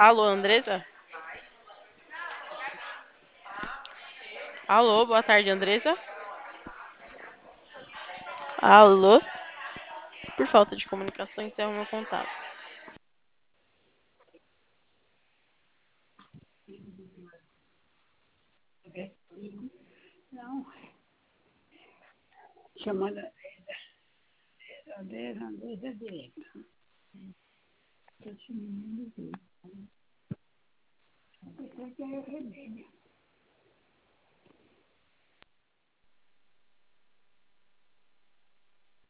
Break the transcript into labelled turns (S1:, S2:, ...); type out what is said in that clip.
S1: Alô, Andressa? Alô, boa tarde, Andressa. Alô? Por falta de comunicação, encerro meu contato.
S2: Não, chamada Andresa direito. Esse menino veio. Esse aqui é o remédio.